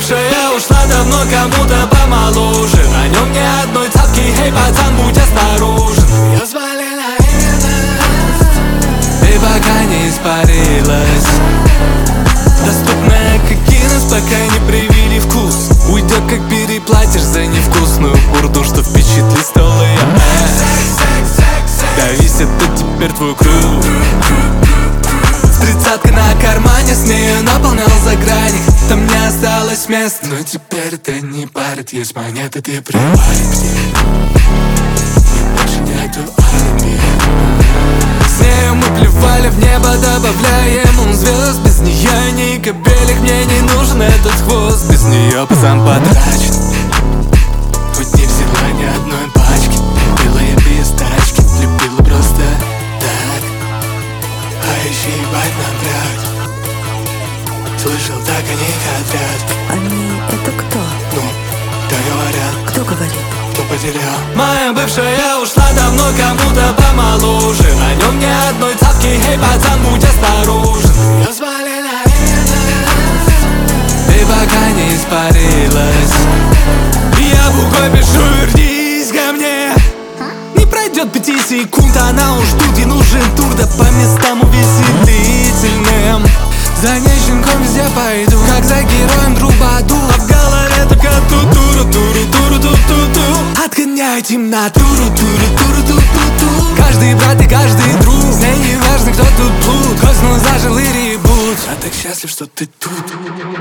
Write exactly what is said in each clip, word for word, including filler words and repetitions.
бывшая ушла давно кому-то помоложе. На нем ни одной цапки, эй, пацан, будь осторожен. Ее звали наивность, и пока не испарилась, доступная как Гиннес, пока не привили вкус. Уйдет, как переплатишь за невкусную бурду, что впечатлит стол ее. Давись, это теперь твой круг. Тридцатка на кармане, с нею наполнял заграник. Там не осталось места, но теперь это не парит. Есть монеты, ты привалик к ней, и больше нету алиби. С нею мы плевали в небо, добавляем он звезд. Без нее ни капелек, мне не нужен этот хвост. Без нее пацан потрачен, хоть не взяла ни одной пачки. Пила я без тачки, любила просто так, а еще ебать напряг. Слышал, так они хотят. Они — это кто? Ну, да говорят. Кто говорит? Кто потерял? Моя бывшая ушла давно кому-то помоложе. На нем ни одной цапки, эй, пацан, будь осторожен. Ее звали наивность, и пока не испарилась. Я буквой пишу, вернись ко мне. Не пройдет пяти секунд, она уж тут, и нужен тур. Да по местам увеселительным. За ней щенком везде пойду, как за героем Трубаду. А в голове только ту-туру-туру-туру-ту-ту-ту. Отгоняй темнотуру, туру-туру-ту-ту-ту. Каждый брат и каждый друг, с ней не важно, кто тут тут. Коснул, зажил и ребут. Я так счастлив, что ты тут.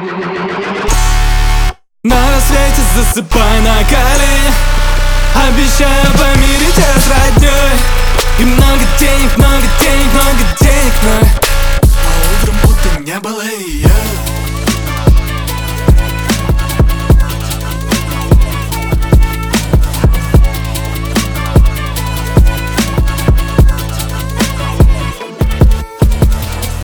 На рассвете засыпай на колени, обещаю помирить тебя с роднёй. И много денег, много денег, много денег.